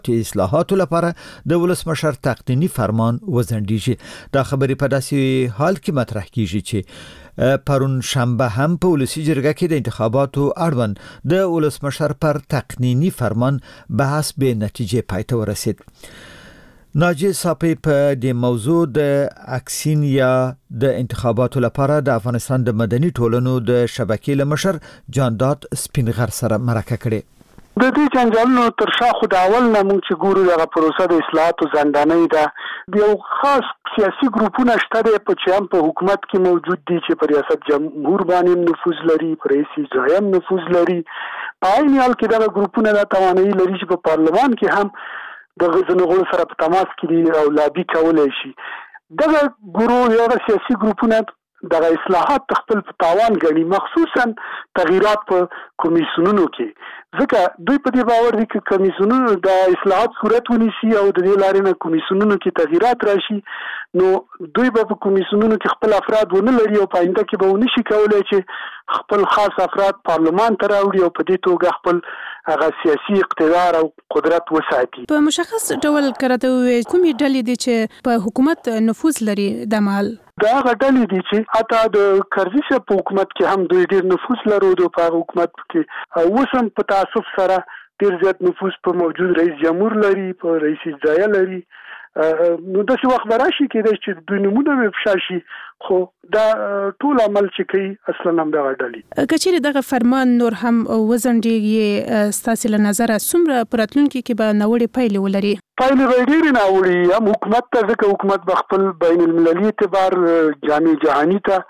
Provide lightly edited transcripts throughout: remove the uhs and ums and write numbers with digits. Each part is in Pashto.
چې اصلاحاتو لپاره د ولسمشر تقنینی فرمان وځنډیږي. دا خبرې په داسې حال کې مطرح کیږي چې پرون شنبه هم په ولسی جرګه کې د انتخاباتو اړوند د ولسمشر پر تقنینی فرمان بحث به نتیجه پای ته ورسید. ناجی صاحب په دې موضوع د اکسین یا د انتخاباتو لپاره د افغانستان د مدني ټولنو د شبکې لمشر جانداد سپینغر سره مرکه کړې. د دې جنجالونو تر شا خو د اول نه مونږ چې ګورو دغه پروسه د اصلاحاتو زندانۍ ده. یو خاص سیاسي ګروپونه شته دي چې هم په حکومت کې موجود دي چې په ریاست جمهور باندې نفوذ لري، په رئیس اجرایه هم نفوذ لري. په عین حال کې دغه ګروپونه دا توانایي لري چې په پارلمان کې هم د غزنغړو سره په تماس کې دي او لابي کولای شي. دغه ګروه یا سیاسي ګروپونه دغه اصلاحات خپل په تاوان غني، مخصوصا تغییرات په کمیسیونونو کې، ځکه دوی په دې باور دي چې کمیسیونونو د اصلاحات صورت ونیسي او د دې لارې نه کمیسیونونو کې تغییرات راشي، نو دوی په کمیسیونونو کې خپل افراد ونه لري او په آینده کې به ونشي کولای چې خپل خاص افراد پارلمان ته راوړي او په دې توګه خپل هغه سیاسي اقتدار او قدرت وساتي. په مشخص ډول کرته وي کومې ډلې دي چې په حکومت نفوذ لري د مال دا غټلې دي چې حتی د کرزي صاحب په حکومت کې هم دوی ډېر نفوذ لري په حکومت کې، او اوس هم په تاسف سره ډېر زیات نفوذ په موجود رئیس جمهور لري، په رئیس اجرایه لري. نو داسې وخت به راشي کېدای چې دوی نمونه افشا شي، خو دا ټول عمل چې کوي اصلا هم دغه ډلې. که چیرې دغه فرمان نور هم وځنډېږي ستاسې له نظره څومره په راتلونکي کې به ناوړې پایلې ولري؟ پایلې به ډېرې ناوړې هم حکومت ته، ځکه حکومت به خپل بین المللي اعتبار جامع جهاني ته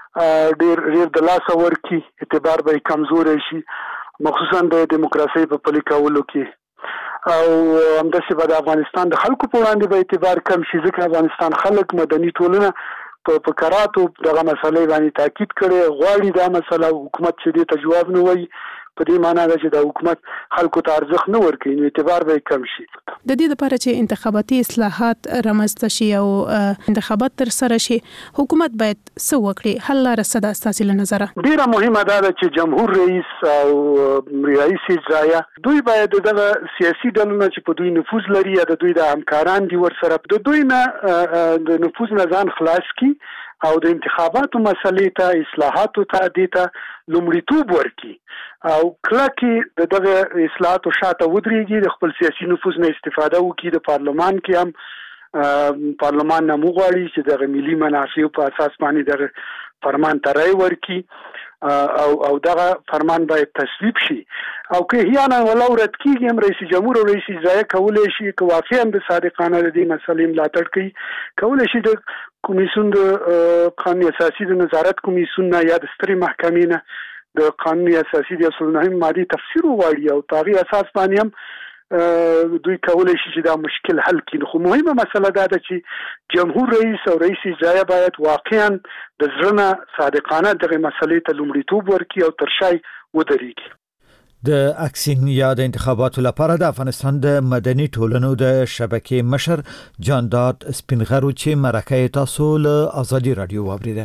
ډېر د لاسه ورکړي، اعتبار به یې کمزوری شي، مخصوصا د دیموکراسۍ په پلي کولو کې، او همداسې به د افغانستان د خلکو په وړاندې به اعتبار کم شي، ځکه افغانستان خلک مدني ټولنه په فقراتو دغه مسلې باندې تاکید کړي، غواړي دا مسله حکومت چې دې ته جواب نه وایي، په دې معنی ده چې د حکومت خلکو ته ارزښت نه ورکوي، نو اعتبار به کم شي. د دې لپاره چې انتخاباتي اصلاحات رامنځته شي او انتخابات تر سره شي، حکومت باید څه وکړي؟ حل لاره څه ده ستاسې له نظره؟ ډېره مهمه ده چې جمهور رئیس او رئیس اجرایه دوی باید دغه سیاسي ډلونه چې په دوی نفوذ لري یا د دوی د همکاران دي ورسره د دوی نه د نفوذ نه ځان خلاص کړي او د انتخاباتو مسلې ته اصلاحاتو ته دې ته لومړیتوب ورکړي او کلکې دغه اصلاحاتو شاته ودرېږي، د خپل سیاسي نفوذ نه استفاده وکړي. د پارلمان کې هم پارلمان نه وغواړي چې دغه ملي منافعو په اساس باندې دغه فرمان ته رای ورکړي او دغه فرمان باید تصویب شي، او که هیانه ولو رد کېږي هم رئیس جمهور او رئیس اجرایه کولی شي که واقعا د صادقانه د دې مسلې ملاتړ کوي، کولی شي د کمیسیون د قانون اساسي د نظارت کمیسیون نه یا د سترې محکمې نه د قانون اساسي د 29 ماده تفسیر وغواړي او په هغې اساس باندې هم دوی کولی شي چې دا مشکل حل کړي. خو مهمه مسله دا ده چې جمهور رئیس او رئیس اجرایه باید واقعا د زړه نه صادقانه دغه مسلې ته لومړیتوب ورکړي او تر شا ودرېږي. د اکسین یا د انتخاباتو لپاره د افغانستان د مدني ټولنو د شبکې مشر جانداد سپینغر چې مرکه تاسو له آزادي رادیو واوریده.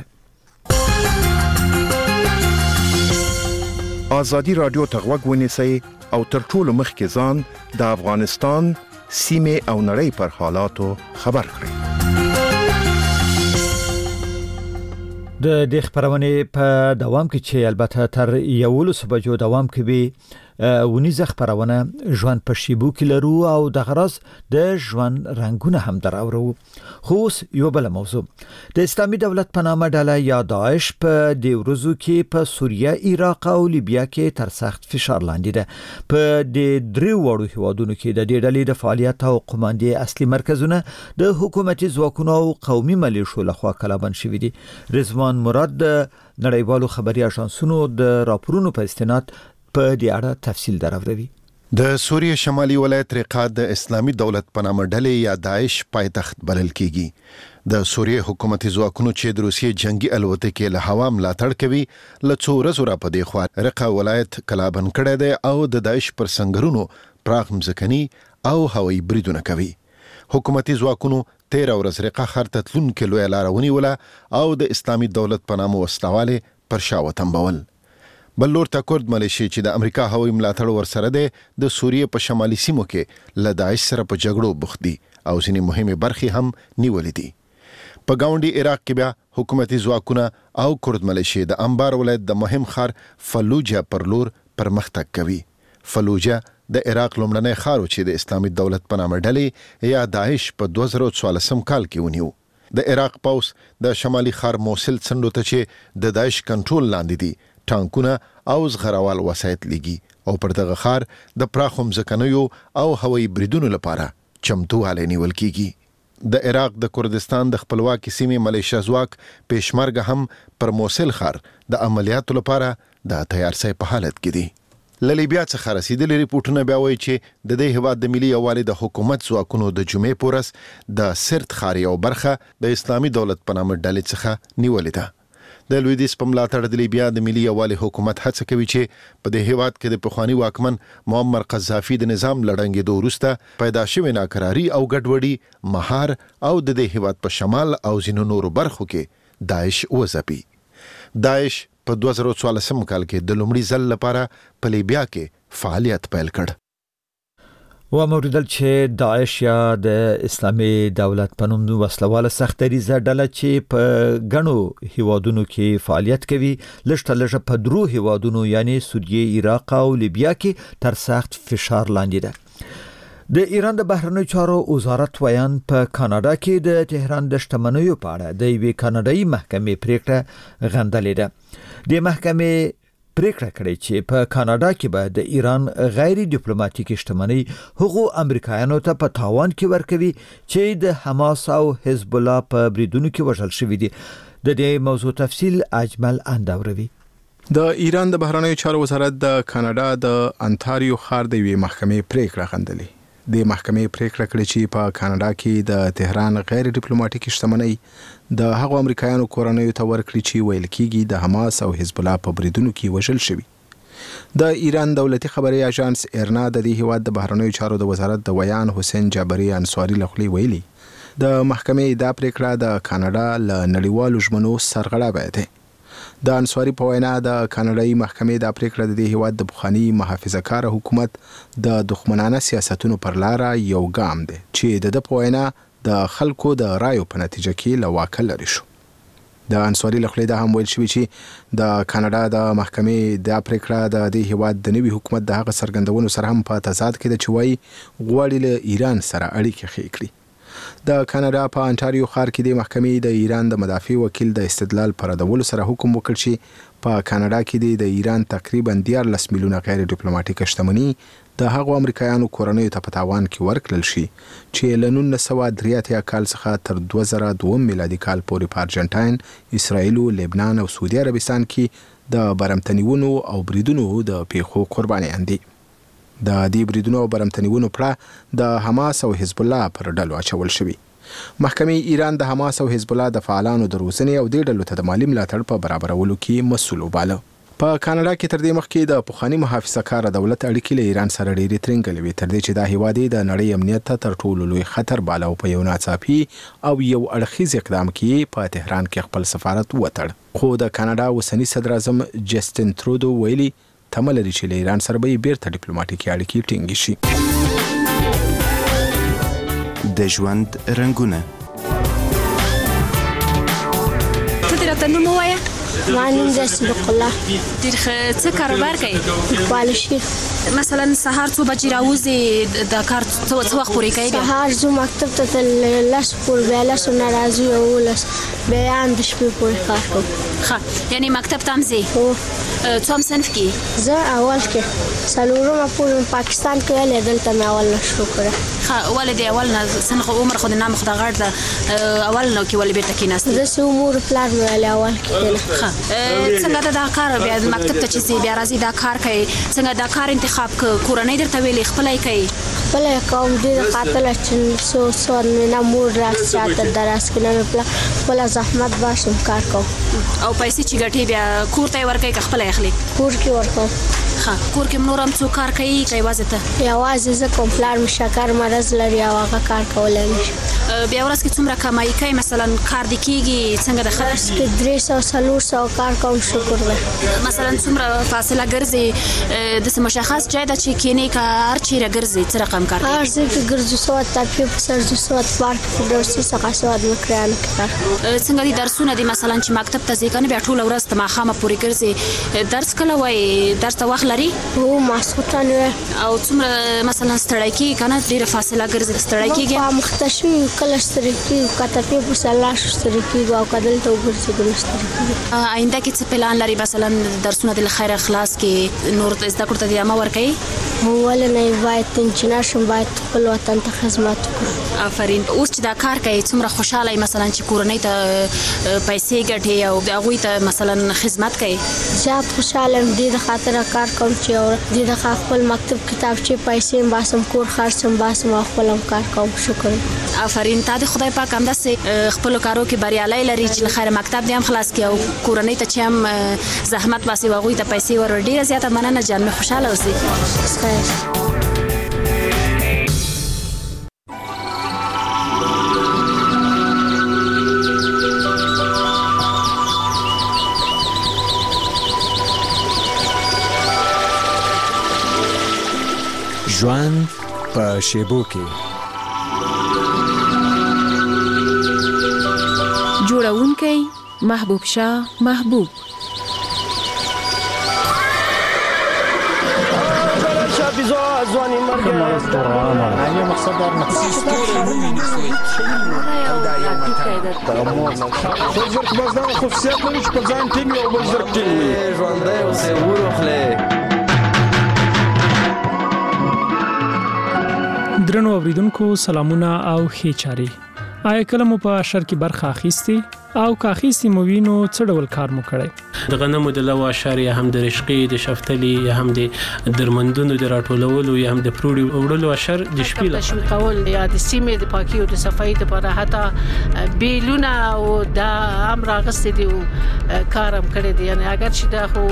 آزادي رادیو ته غوږ ونیسئ او تر ټولو مخکې ځان د افغانستان سیمې او نړۍ پر حالاتو خبر کړئ. د دې خبرونه په دوام کې چې البته تر 11 بجو دوام کوي، ونیزه خبرونه ژوند په شیبو کې لرو او د غراس د ژوند رنگونه هم دراورو. خو یو بل موضوع د اسلامي دولت په نامه ډله یا داعش په دې ورځو کې په سوریه، عراق او لیبیا کې تر سخت فشار لاندې ده. په دې درې وړو هیوادونو کې د دې ډلې د فعالیت او قوماندې اصلي مرکزونه د حکومتي ځواکونو او قومي ملیشو لخوا کلابند شوي دي. رضوان مراد د نړیوالو خبري اژانسونو د راپورونو په استناد په دې اړه تفصیل دراوروي. د سوریه شمالي ولایت رقه د اسلامي دولت په نامه ډلې یا داعش پایتخت بلل کیږي. د سوریه حکومتي ځواکونو چې د روسیې جنگي الوتکې له هوا ملاتړ کوي له څو ورځو را پدې خوا رقه ولایت کلابند کړی دی او د داعش پر سنگرونو پراخ مځکني او هوایي بریدونه کوي. حکومتي ځواکونو 13 ورځ رقه ښار ته تلونکې لویه لاره ونیوله او د اسلامي دولت په نامه وسلواله پر شا وتمبول. بلور ته کورد ملیشي چې د امریکا هوایي ملاتړ ورسره ده د سوریې په شمالي سیمو کې له داعش سره په جګړو بوخت دي او ځینې مهمه برخې هم نیولې دي. په گاونډي عراق کې بیا حکومتي ځواکونه او کورد ملیشي د انبار ولایت د مهم ښار فلوجه پر لور پرمختګ کوي. فلوجه د عراق لومړنی ښار چې د اسلامي دولت په نامه ډلې یا داعش په 2014 کال کې ونیو. د عراق پوس د شمالي ښار موصل څنډو ته چې د داعش کنټرول لاندې دي ټانکونه او زغروال وسایت لګي او پر دغه ښار د پراخو مځکنیو او هوایي بریدونو لپاره چمتووالی نیول کیږي. د عراق د کردستان د خپلواکي سیمې ملیشیا ځواک پېشمرګه هم پر موصل ښار د عملیاتو لپاره د تیارسۍ په حالت کې دي. له لیبیا څخه رسیدلي ریپورټونه بیا وایي چې د دې هېواد د ملي یووالي د حکومت ځواکونو د جمعې په ورځ د سرت ښار یو برخه د اسلامي دولت په نامه ډلې څخه نیولې ده. د لویدیځ په ملاتړ د لیبیا د ملي یووالي حکومت هڅه کوي چې په دې هېواد کې د پخواني واکمن معمر قذافي د نظام لړنګېدو وروسته پیدا شوې ناکراري او ګډوډي مهار او د دې هېواد په شمال او ځینو نورو برخو کې داعش وځپي. داعش په 2014 کال کې د لومړي ځل لپاره په لیبیا کې فعالیت پیل کړ. و موریدل چې داعش یا د اسلامي دولت په نوم وسلواله سختریزه ډله چې په غنو هیوادونو کې فعالیت کوي لږه په درو هیوادونو یعنی سوریه، عراق او لیبیا کې تر سخت فشار لاندې ده. د ایران د بهرنیو چارو وزارت ویان په کاناډا کې د تهران د شتمنیو په اړه د یوې کاناډایي محکمې پریکړه غندلې ده. د محکمې پریکړه کړې چې په کاناډا کې به د ایران غیر ډیپلوماټیک شتمنۍ هغو امریکایانو ته په تاوان کې ورکوي چې د حماس او حزب الله په بریدونو کې وژل شوي دي. د دې موضوع تفصیل اجمل اندوروي. د ایران د بهرنیو چارو وزارت د کاناډا د انټاریو ښار د یوې محکمې پریکړه غندلې. د محکمې پریکړه کړې چې په کاناډا کې د تهران غیر ډیپلوماټیک شتمنۍ د هغو امریکایانو کورنیو ته ورکړي چې ویل کېږي د حماس او حزب الله په بریدونو کې وژل شوي. د ایران دولتي خبري اژانس ایرنا د دې هیواد د بهرنیو چارو د وزارت د ویان حسین جابری انصاری لخوا ویلي د محکمې دا پریکړه د کاناډا له نړیوالو ژمنو سرغړونه ده. د انصاری په وینا د کاناډایي محکمې د پریکړه د هیواد د بخاني محافظه‌کار حکومت د دښمنانه سیاستونو پر لار یو ګام دی چې د په وینا د خلکو د رایو په نتیجه کې لواکه لري شو. د انصاری لخوا د هم ویل شوی چې د کاناډا د محکمې د پریکړه د دې هیواد د نوي حکومت د هغه سرګندونو سره هم په تضاد کې د چوي غوړی له ایران سره اړیکې خې کړی. د کاناډا په انټاریو ښار کې د محکمې د ایران د مدافع وکیل د استدلال پر ردولو سره حکم وکړ چې په کاناډا کې د ایران تقریبا 14 میلیونه غیر ډیپلوماټیک شتمنۍ د هغو امریکایانو کورنیو ته په تاوان کې ورکړل شي چې له 1983 کال څخه تر 2002 میلادي کال پورې په ارجنټاین، اسرائیل، لبنان او سعودي عربستان کې د برمتنیونو او بریدونو د پیښو قربانیان دي. د دې بریدونو او برمتنیونو پړه د حماس او حزب الله پر ډلو اچول شوی. محکمې ایران د حماس او حزب الله د فعالانو د روزنې او د ډلو ته د مالی ملاتړ په برابرولو کې مسؤل وباله. په کاناډا کې تر دې مخکې د پخواني محافظه‌کار دولت اړیکې له ایران سره ډېرې ترنګلې وې تر دې چې دا هیواد د نړۍ امنیت ته تر ټولو لوی خطر باله او په یو ناڅاپي او یو اړخیز اقدام کې په تهران کې خپل سفارت وتړ. خو د کاناډا اوسنی صدر اعظم جسټین ترودو ویلي تمه لري چې له ایران سره به بیرته ډیپلوماټیکي اړیکې ټینګې شي. د ژوند رنګونه ته نو وایا مانیم د صدق الله ډیر څه کاروبار کوي پالشي مثلا سهار څو بجې راوځي د کار څو وخت پورې کوي سهار زه مکتب ته لاس پور بیا لاس ناراضي او لاس بیا د شپې پورې کار کوم. ښه یعنی مکتب ته هم ځي؟ څوم صنف کې؟ زه اول کې څلورمه پورې پاکستان کې ویلې دلته مې اول نه شروع کړه. ښه ولې د اول نه صنف عمر خو د نام خو د غړ د اول نو کې ولې بیرته کېناستې؟ زه سه عمر پلان ویلې اول کې. ښه څنګه دا کار بیا مکتب ته چې بیا راځي دا کار کوي څنګه دا کار انتخاب کورنۍ درته ویلې خپلای کوي؟ خپلای کوم دې خاطر چې سو نه مور راځي چې دراس کې نه پلا ولا زحمت باشم کار کوم او پیسې چې ګټي بیا کور ته ورکوي که خپلای اخلي؟ کور کې ورکوم. ښه کور کې نور هم څوک کار کوي که یوازې ته؟ یوازې زه کوم پلار مې شکر مرض لري او هغه کار کولی نشي. بیا ورځ کې څومره کمایي کوي مثلا کار د کیږي څنګه د خرج کې 300 کار کوم شکر دی مثلا څومره فاصله ګرځي د مشخص ځای د چې کینې کار چیرې ګرځي څه رقم کار هر ځای کې ګرځو سوات تاپی په سر د سوات پارک په درسي څخه سوات وکړل څنګه دي درسونه دي مثلا چې مکتب ته ځي کنه بیا ټول ورځ ته ماخامه پوری ګرځي درس کله وای درس ته وخت لري هو ماسوتان او څومره مثلا ستړی کی کنه ډیره فاصله ګرځي ستړی کیږي مختشي کله ستړی کی کته په سلاش ستړی کی او کدل ته ورسې ګلستړی آینده کې څه پلان لري مثلا درسونه د خیر اخلاص کې نور زده کړه ته امر ورکړي ولنه باید انجنیر شم باید خپل وطن ته خدمت وکړم آفرین اوس چې دا کار کوي څومره خوشاله مثلا چې کورنۍ ته پیسې ګټي او هغه ته مثلا خدمت کوي زیات خوشاله دي د خاطر کار کوم چې او د خپل مکتب کتابچې پیسې باسم کور خرڅم باسم خپل کار کوم شکر آفرین تا د خدای پاک هم داسې خپل کارو کې بریالي لري چې خیر مکتب دې هم خلاص کړي او کورنۍ ته چې هم زحمت باسي هغه ته پیسې ور ډیره زیاته مننه جان مې خوشاله اوسې ژوند په شیبو کې جوړونکی محبوب شاه محبوب ځواني مرګ نه مقصد دا نه زرک بس دا خصوصیت لري چې په ځان ټینګ او بل زرک ټینګ ژوندۍ اوسې ورخله درنو اوریدونکو سلامونه او ښه چاري آیا کله مو په اشر کې برخه اخیستي او کاخیستي مو وینو څه ډول کار مو کړی د غنمو د لو اشر یا هم د رشقې د شفتلي یا هم د درمندونو د راټولولو یا هم د پروړي وړلو اشر د شپې له کول یا د سیمې د پاکي او د صفایي لپاره حتی بیلونه او د امر غسته دی کارم کړی دی یعنی اگر چې دا خو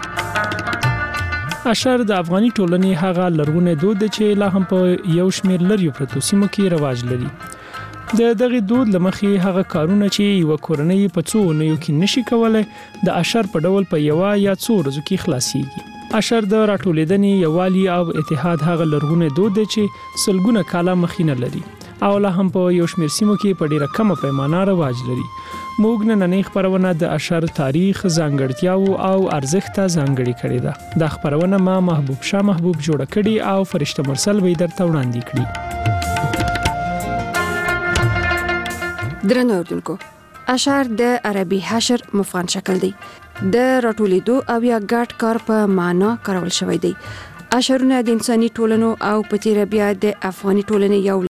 اشر د افغاني ټولنې هغه لرغونی دود چې لا هم په یو شمېر لري پروتو سیمو کې رواج لري د دغه دود لمخې هغه کارونه چې یو کورنۍ په څو نه یو کې نشي کولای د اشر په ډول په یو یا څو ورځو کې خلاصيږي اشر د راټولېدنې یوالي او اتحاد هغه لرغونی دود دی چې سلګونه کاله مخینه لري او لا هم په یو شمېر سیمو کې په ډیره کمه پیمانه رواج لري موږ نن خبرونه د اشر تاریخ ځانګړتیاو او ارزښت ځانګړي کړي ده د خبرونه ما محبوب شاه محبوب جوړ کړي او فرشته مرسل وې درته وړاندې کړي درنو اوردونکو اشعار د عربي حشر مفعول شکل دی د راټولیدو او یا ګډ کار په معنا کارول شوی دی اشعارونه د انساني ټولنو او په تیر بیا د افغاني ټولنې یو